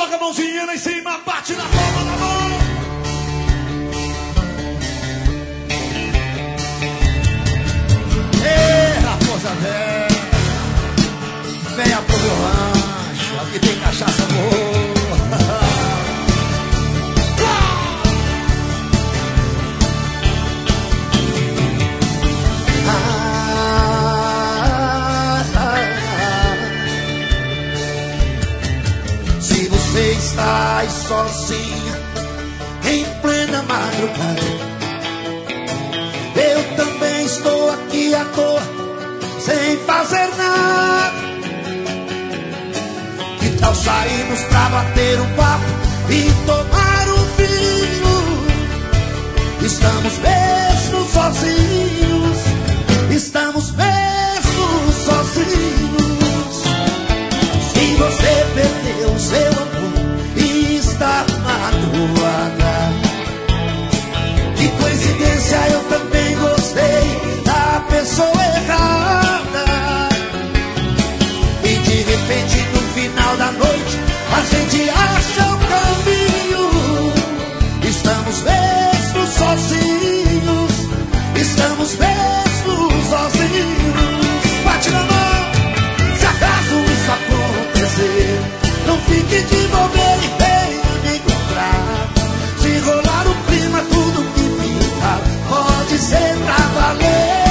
Joga a mãozinha lá em cima, bate na palma da mão. Ei, raposa velha, venha pro meu rancho, aqui tem cachaça boa. Se você está aí sozinha em plena madrugada, eu também estou aqui à toa, sem fazer nada. Que tal sairmos pra bater um papo e tomar um vinho? Estamos mesmo sozinhos, estamos mesmo sozinhos. Se você perdeu o seu amor e está magoada, que coincidência, eu também gostei da pessoa errada. E de repente no final da noite a gente acha um caminho. Estamos mesmo sozinhos, estamos mesmo sozinhos. Bate na mão, se acaso isso acontecer, não fique de bobeira e venha me encontrar. Se rolar o clima, tudo que pintar pode ser pra valer.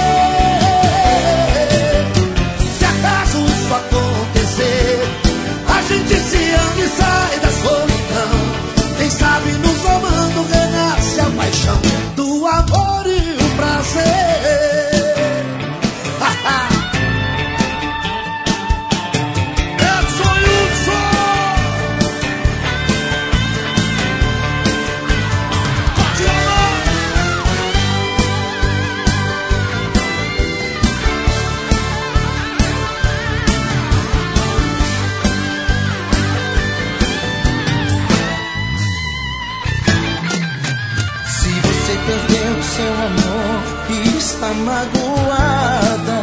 Se acaso isso acontecer, a gente se ama e sai da solidão. Quem sabe nos amando renasce a paixão do amor e o prazer. Perdeu seu amor e está magoada.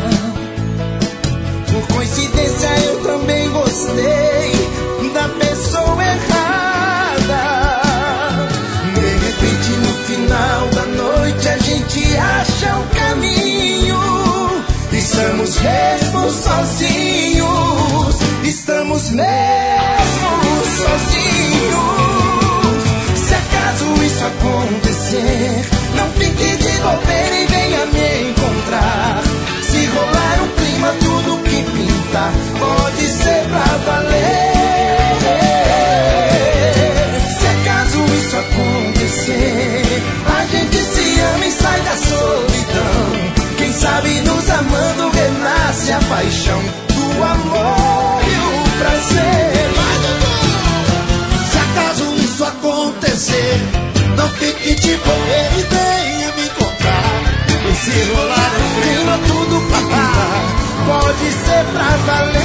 Por coincidência eu também gostei da pessoa errada. De repente no final da noite a gente acha um caminho. Estamos mesmo sozinhos, estamos mesmo sozinhos. Se acaso isso acontecer, não fique de bobeira e venha me encontrar. Se rolar um clima, tudo que pintar pode ser pra valer. Se acaso isso acontecer, a gente se ama e sai da solidão. Quem sabe nos amando renasce a paixão do amor e o prazer. Se acaso isso acontecer, não fique de bobeira e venha me encontrar. E se rolar um clima, tudo pra pintar pode ser pra valer.